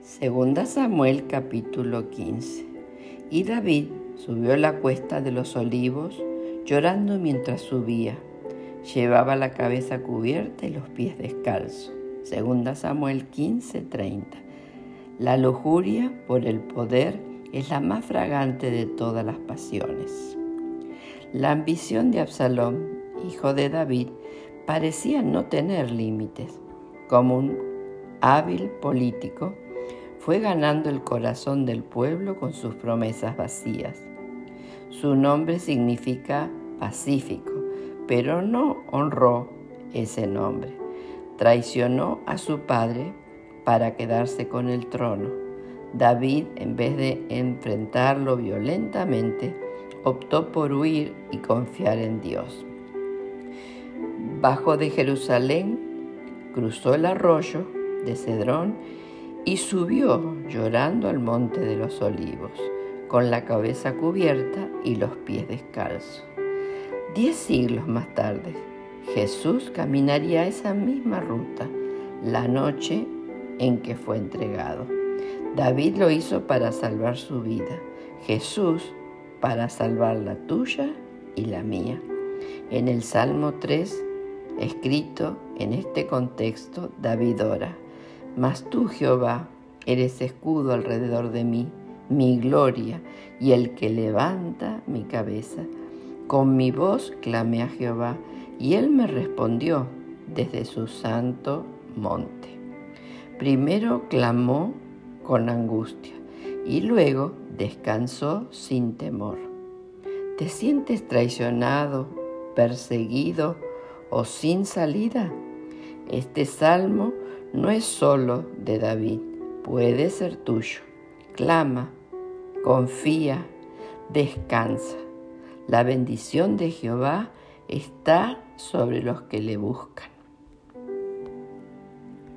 Segunda Samuel capítulo 15. Y David subió la cuesta de los Olivos, llorando mientras subía. Llevaba la cabeza cubierta y los pies descalzos. Segunda Samuel 15:30. La lujuria por el poder es la más fragante de todas las pasiones. La ambición de Absalom, hijo de David, parecía no tener límites. Como un hábil político, fue ganando el corazón del pueblo con sus promesas vacías. Su nombre significa pacífico, pero no honró ese nombre. Traicionó a su padre para quedarse con el trono. David, en vez de enfrentarlo violentamente, optó por huir y confiar en Dios. Bajó de Jerusalén, cruzó el arroyo de Cedrón y subió llorando al monte de los Olivos, con la cabeza cubierta y los pies descalzos. 10 siglos más tarde, Jesús caminaría esa misma ruta, la noche en que fue entregado. David lo hizo para salvar su vida, Jesús para salvar la tuya y la mía. En el Salmo 3, escrito en este contexto, David ora: Mas tú, Jehová, eres escudo alrededor de mí, mi gloria y el que levanta mi cabeza. Con mi voz clamé a Jehová, y él me respondió desde su santo monte. Primero clamó con angustia y luego descansó sin temor. ¿Te sientes traicionado, perseguido o sin salida? Este salmo no es solo de David, puede ser tuyo. Clama, confía, descansa. La bendición de Jehová está sobre los que le buscan.